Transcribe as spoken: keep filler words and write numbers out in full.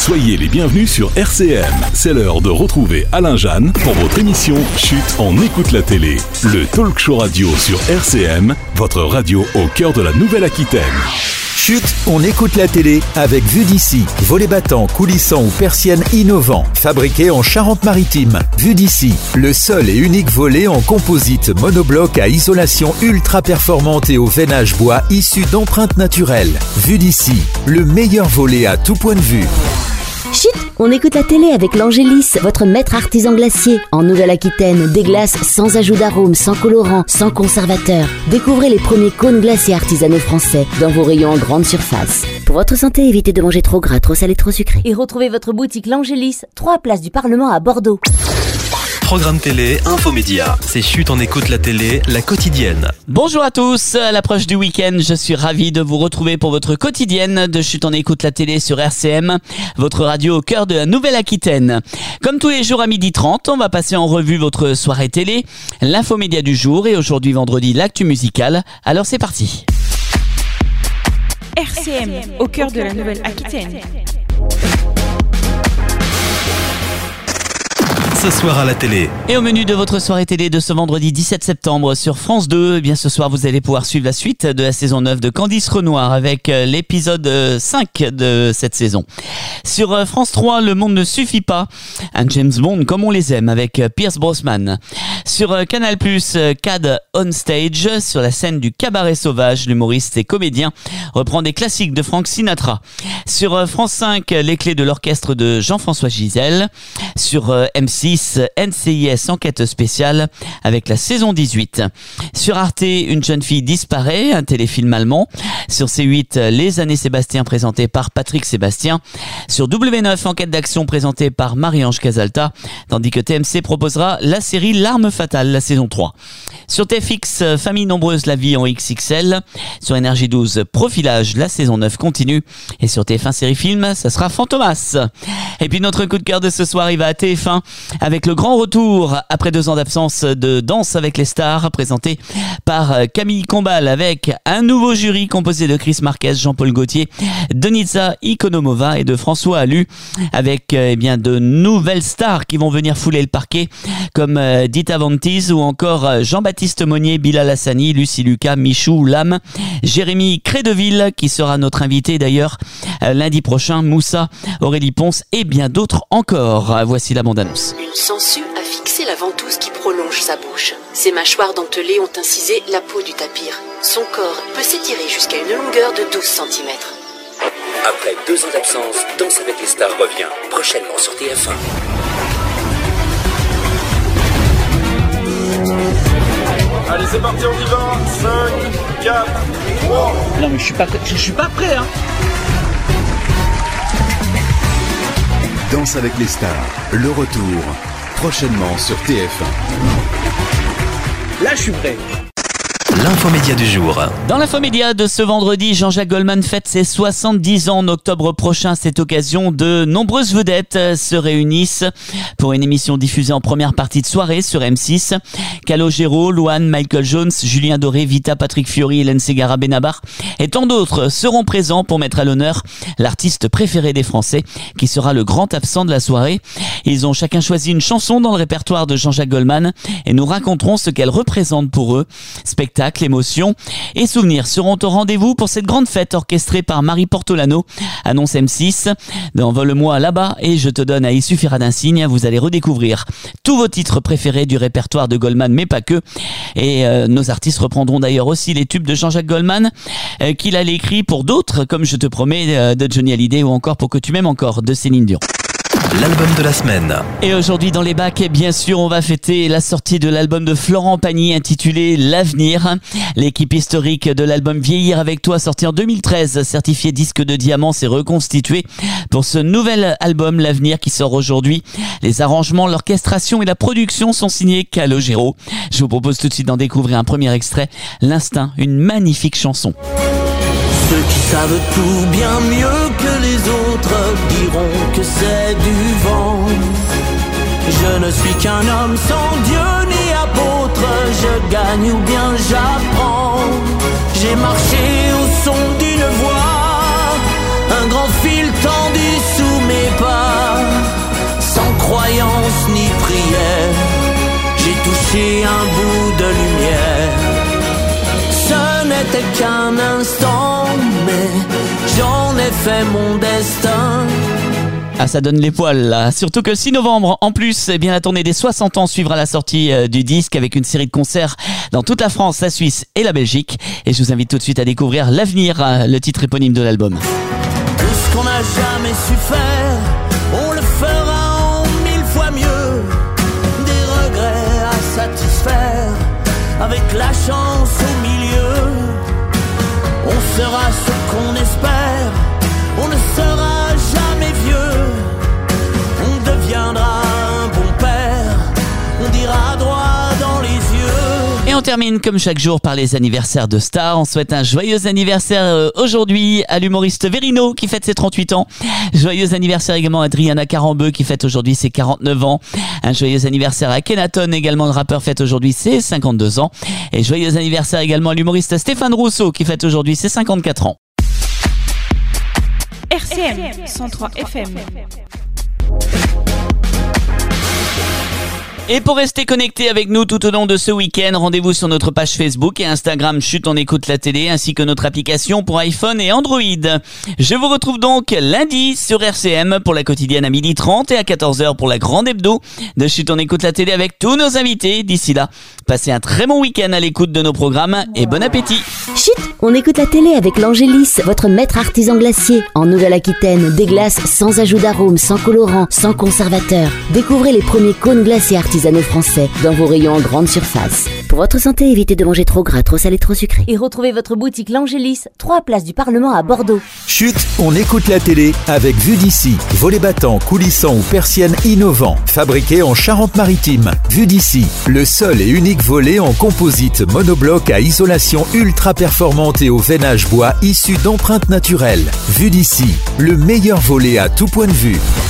Soyez les bienvenus sur R C M. C'est l'heure de retrouver Alain Jeanne pour votre émission Chut, on écoute la télé. Le talk show radio sur R C M, votre radio au cœur de la Nouvelle-Aquitaine. Chut, on écoute la télé avec Vue d'ici. Volets battants, coulissants ou persiennes innovants. Fabriqués en Charente-Maritime. Vue d'ici, le seul et unique volet en composite monobloc à isolation ultra performante et au veinage bois issu d'empreintes naturelles. Vue d'ici, le meilleur volet à tout point de vue. Chut, on écoute la télé avec l'Angélis, votre maître artisan glacier. En Nouvelle-Aquitaine, des glaces sans ajout d'arôme, sans colorant, sans conservateur. Découvrez les premiers cônes glaciers artisanaux français dans vos rayons en grande surface. Pour votre santé, évitez de manger trop gras, trop salé, trop sucré. Et retrouvez votre boutique l'Angélis, trois places du Parlement à Bordeaux. Programme télé, infomédia. C'est Chut, on écoute la télé, la quotidienne. Bonjour à tous, à l'approche du week-end, je suis ravi de vous retrouver pour votre quotidienne de Chut, on écoute la télé sur R C M, votre radio au cœur de la Nouvelle-Aquitaine. Comme tous les jours à midi trente, on va passer en revue votre soirée télé, l'infomédia du jour et aujourd'hui vendredi, l'actu musicale. Alors c'est parti. R C M, au cœur de la Nouvelle-Aquitaine. Ce soir à la télé. Et au menu de votre soirée télé de ce vendredi dix-sept septembre sur France deux, eh bien ce soir vous allez pouvoir suivre la suite de la saison neuf de Candice Renoir avec l'épisode cinq de cette saison. Sur France trois, Le Monde ne suffit pas, un James Bond comme on les aime avec Pierce Brosnan. Sur Canal plus, Cad on Stage, sur la scène du Cabaret Sauvage, l'humoriste et comédien reprend des classiques de Frank Sinatra. Sur France cinq, Les Clés de l'orchestre de Jean-François Gisèle. Sur M six, N C I S enquête spéciale avec la saison dix-huit. Sur Arte, Une jeune fille disparaît, un téléfilm allemand. Sur C huit, Les années Sébastien présenté par Patrick Sébastien. Sur W neuf, enquête d'action présentée par Marie-Ange Casalta, tandis que T M C proposera la série L'arme fatale, la saison trois. Sur T F X, Famille nombreuse, la vie en X X L. Sur Énergie douze, Profilage, la saison neuf continue. Et sur T F un série film, ça sera Fantomas. Et puis notre coup de cœur de ce soir, il va à T F un avec le grand retour après deux ans d'absence de Danse avec les stars, présenté par Camille Combal avec un nouveau jury composé de Chris Marquez, Jean-Paul Gaultier, Denitza Ikonomova et de François Allu, avec eh bien de nouvelles stars qui vont venir fouler le parquet comme euh, Dita Von Teese ou encore Jean-Baptiste Monnier, Bilal Hassani, Lucie Lucas, Michou Lam, Jérémy Crédeville qui sera notre invité d'ailleurs euh, lundi prochain, Moussa, Aurélie Ponce et bien d'autres encore. Voici la bande-annonce. Une sangsue a fixé la ventouse qui prolonge sa bouche. Ses mâchoires dentelées ont incisé la peau du tapir. Son corps peut s'étirer jusqu'à une longueur de douze centimètres. Après deux ans d'absence, Danse avec les stars revient prochainement sur T F un. Allez, c'est parti, on y va. cinq, quatre, trois. Non, mais je suis pas, je suis pas prêt, hein. Danse avec les stars, le retour, prochainement sur T F un. Là, je suis prêt. L'infomédia du jour. Dans l'infomédia de ce vendredi, Jean-Jacques Goldman fête ses soixante-dix ans en octobre prochain. Cette occasion, de nombreuses vedettes se réunissent pour une émission diffusée en première partie de soirée sur M six. Calogero, Louane, Michael Jones, Julien Doré, Vita, Patrick Fiori, Hélène Ségara, Benabar et tant d'autres seront présents pour mettre à l'honneur l'artiste préféré des Français qui sera le grand absent de la soirée. Ils ont chacun choisi une chanson dans le répertoire de Jean-Jacques Goldman et nous raconteront ce qu'elle représente pour eux. Spectacle, émotions et souvenirs seront au rendez-vous pour cette grande fête orchestrée par Marie Portolano, annonce M six. Envole-moi là-bas et je te donne à Il suffira d'un signe. Vous allez redécouvrir tous vos titres préférés du répertoire de Goldman, mais pas que. Et euh, nos artistes reprendront d'ailleurs aussi les tubes de Jean-Jacques Goldman euh, qu'il a écrit pour d'autres, comme Je te promets euh, de Johnny Hallyday ou encore Pour que tu m'aimes encore de Céline Dion. L'album de la semaine. Et aujourd'hui dans les bacs, bien sûr, on va fêter la sortie de l'album de Florent Pagny intitulé L'Avenir. L'équipe historique de l'album Vieillir avec toi, sorti en deux mille treize, certifié disque de diamant, s'est reconstitué pour ce nouvel album L'Avenir qui sort aujourd'hui. Les arrangements, l'orchestration et la production sont signés Calogero. Je vous propose tout de suite d'en découvrir un premier extrait, L'Instinct, une magnifique chanson. Ceux qui savent tout bien mieux que les autres diront que c'est du vent. Je ne suis qu'un homme sans Dieu ni apôtre, je gagne ou bien j'apprends. J'ai marché au son d'une voix, un grand fil tendu sous mes pas, sans croyance ni prière, j'ai touché un bout de lumière. Ce n'était qu'un instant, mais j'en ai fait mon destin. Ah, ça donne les poils là. Surtout que le six novembre, en plus, eh bien, la tournée des soixante ans suivra la sortie euh, du disque avec une série de concerts dans toute la France, la Suisse et la Belgique. Et je vous invite tout de suite à découvrir L'Avenir, euh, le titre éponyme de l'album. Tout ce qu'on n'a jamais su faire, on le fera en mille fois mieux. Des regrets à satisfaire, avec la chance au milieu. On sera ce qu'on espère, on ne sera jamais vieux. On deviendra un bon père, on dira droit dans les yeux. Et on termine comme chaque jour par les anniversaires de stars. On souhaite un joyeux anniversaire euh, aujourd'hui à l'humoriste Verino qui fête ses trente-huit ans. Joyeux anniversaire également à Adriana Carambeu qui fête aujourd'hui ses quarante-neuf ans. Un joyeux anniversaire à Kenaton également, le rappeur, fête aujourd'hui ses cinquante-deux ans. Et joyeux anniversaire également à l'humoriste Stéphane Rousseau qui fête aujourd'hui ses cinquante-quatre ans. R C M cent trois F M. Et pour rester connecté avec nous tout au long de ce week-end, rendez-vous sur notre page Facebook et Instagram Chut on écoute la télé, ainsi que notre application pour iPhone et Android. Je vous retrouve donc lundi sur R C M pour la quotidienne à midi trente et à quatorze heures pour la grande hebdo de Chut on écoute la télé avec tous nos invités. D'ici là, passez un très bon week-end à l'écoute de nos programmes et bon appétit. Chut, on écoute la télé avec l'Angélis, votre maître artisan glacier. En Nouvelle-Aquitaine, des glaces sans ajout d'arôme, sans colorant, sans conservateur. Découvrez les premiers cônes glaciers artisanaux français dans vos rayons en grande surface. Pour votre santé, évitez de manger trop gras, trop salé, trop sucré. Et retrouvez votre boutique L'Angélis, trois places du Parlement à Bordeaux. Chut, on écoute la télé avec Vue d'ici. Volets battants, coulissants ou persiennes innovants, fabriqués en Charente-Maritime. Vue d'ici, le seul et unique volet en composite monobloc à isolation ultra performante et au veinage bois issu d'empreintes naturelles. Vue d'ici, le meilleur volet à tout point de vue.